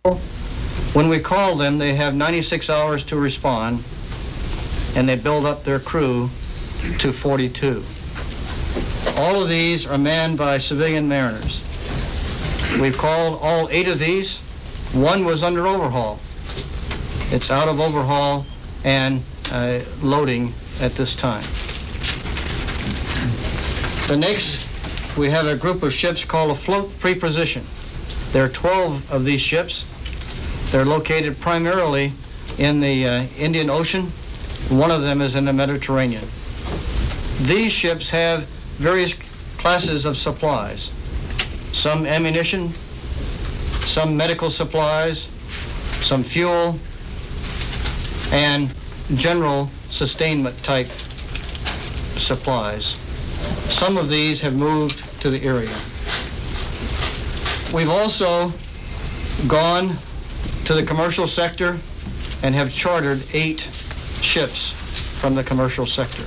When we call them, they have 96 hours to respond, and they build up their crew to 42. All of these are manned by civilian mariners. We've called all 8 of these. One was under overhaul. It's out of overhaul and loading at this time. The next, we have a group of ships called a float preposition. There are 12 of these ships. They're located primarily in the Indian Ocean. One of them is in the Mediterranean. These ships have various classes of supplies. Some ammunition, some medical supplies, some fuel, and general sustainment type supplies. Some of these have moved to the area. We've also gone to the commercial sector and have chartered 8 ships from the commercial sector.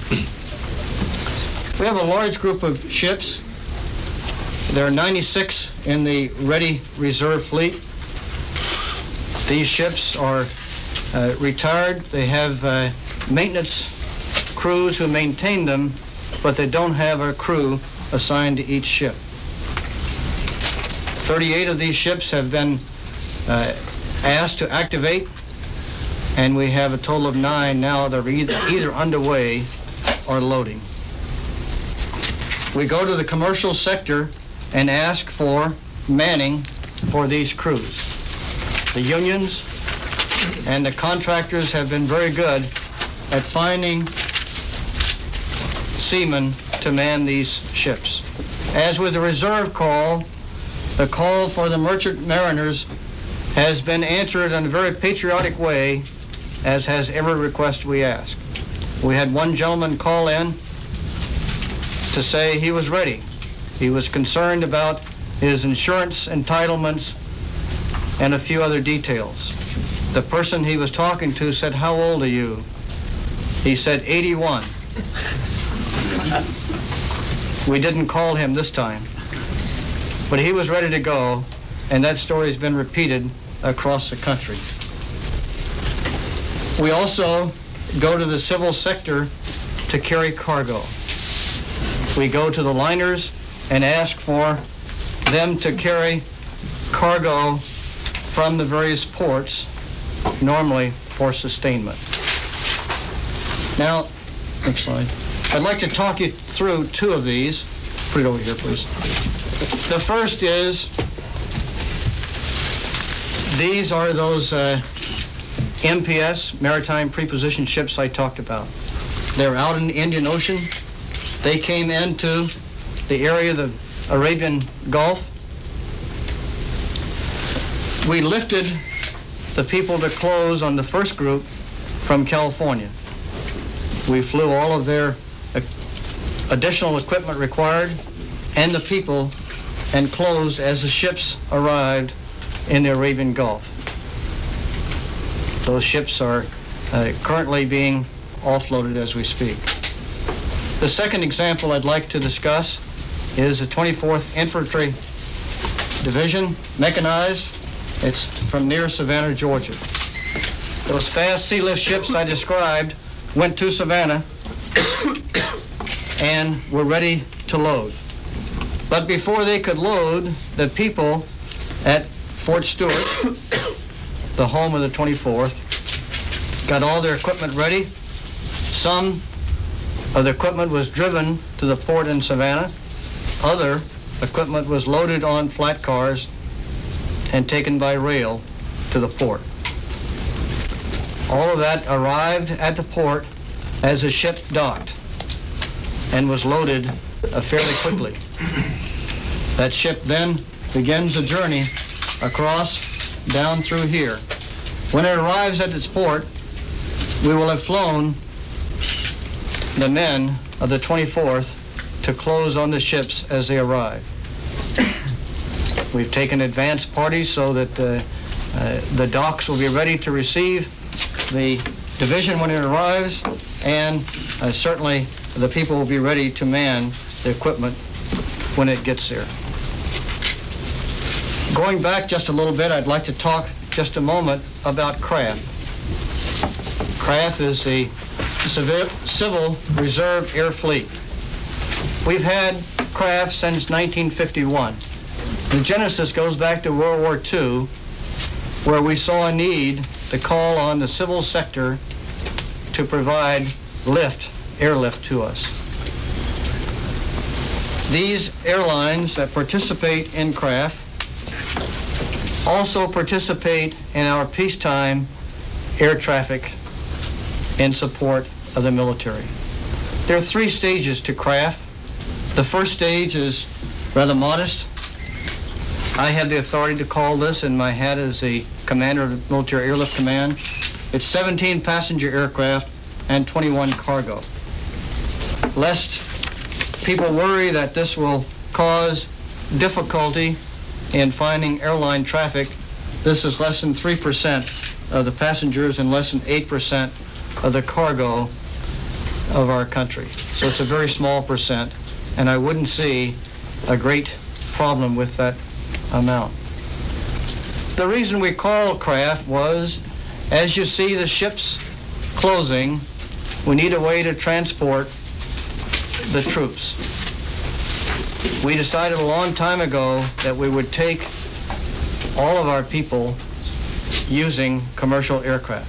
We have a large group of ships. There are 96 in the ready reserve fleet. These ships are retired. They have maintenance crews who maintain them, but they don't have a crew assigned to each ship. 38 of these ships have been asked to activate, and we have a total of 9 now that are either underway or loading. We go to the commercial sector and ask for manning for these crews. The unions and the contractors have been very good at finding seamen to man these ships. As with the reserve call, the call for the merchant mariners has been answered in a very patriotic way, as has every request we ask. We had one gentleman call in to say he was ready. He was concerned about his insurance entitlements and a few other details. The person he was talking to said, "How old are you?" He said, 81. We didn't call him this time, but he was ready to go, and that story has been repeated across the country. We also go to the civil sector to carry cargo. We go to the liners and ask for them to carry cargo from the various ports, normally for sustainment. Now, next slide. I'd like to talk you through 2 of these. Put it over here, please. The first is, these are those MPS, maritime preposition ships I talked about. They're out in the Indian Ocean. They came into the area of the Arabian Gulf. We lifted the people to close on the first group from California. We flew all of their additional equipment required and the people and closed as the ships arrived in the Arabian Gulf. Those ships are currently being offloaded as we speak. The second example I'd like to discuss is the 24th Infantry Division, mechanized. It's from near Savannah, Georgia. Those fast sea lift ships I described went to Savannah and were ready to load. But before they could load, the people at Fort Stewart, the home of the 24th, got all their equipment ready. Some of the equipment was driven to the port in Savannah. Other equipment was loaded on flat cars and taken by rail to the port. All of that arrived at the port as the ship docked and was loaded fairly quickly. That ship then begins a journey across down through here. When it arrives at its port, we will have flown the men of the 24th to close on the ships as they arrive. We've taken advance parties so that the docks will be ready to receive the division when it arrives, and certainly the people will be ready to man the equipment when it gets there. Going back just a little bit, I'd like to talk just a moment about CRAF. CRAF is the Civil Reserve Air Fleet. We've had CRAF since 1951. The genesis goes back to World War II, where we saw a need to call on the civil sector to provide airlift to us. These airlines that participate in CRAF also participate in our peacetime air traffic in support of the military. There are 3 stages to CRAF. The first stage is rather modest. I have the authority to call this in my hat as the commander of the Military Airlift Command. It's 17 passenger aircraft and 21 cargo. Lest people worry that this will cause difficulty in finding airline traffic, this is less than 3% of the passengers and less than 8% of the cargo of our country. So it's a very small percent, and I wouldn't see a great problem with that amount. The reason we called CRAF was, as you see the ships closing, we need a way to transport the troops. We decided a long time ago that we would take all of our people using commercial aircraft.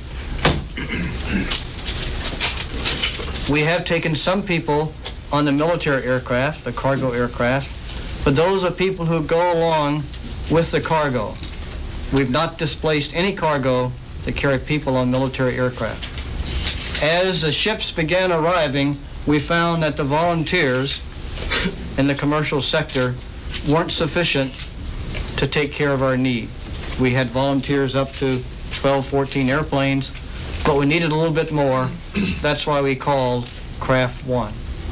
We have taken some people on the military aircraft, the cargo aircraft, but those are people who go along with the cargo. We've not displaced any cargo to carry people on military aircraft. As the ships began arriving, we found that the volunteers in the commercial sector weren't sufficient to take care of our need. We had volunteers up to 12, 14 airplanes, but we needed a little bit more. That's why we called CRAF 1.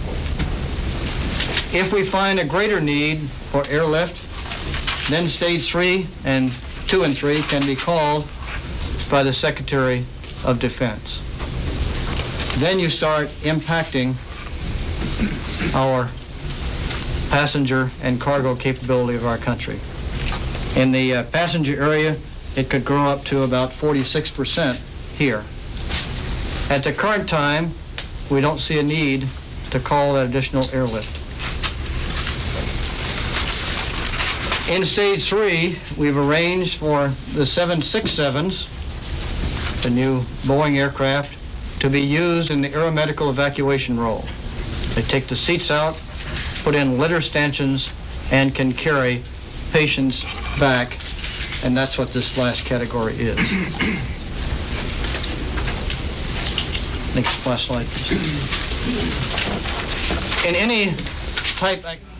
If we find a greater need for airlift, then stage 3 and 2 and 3 can be called by the Secretary of Defense. Then you start impacting our passenger and cargo capability of our country. In the passenger area, it could grow up to about 46% here. At the current time, we don't see a need to call that additional airlift. In stage 3, we've arranged for the 767s, the new Boeing aircraft, to be used in the aeromedical evacuation role. They take the seats out, put in litter stanchions, and can carry patients back, and that's what this last category is. Next slide, please. In any type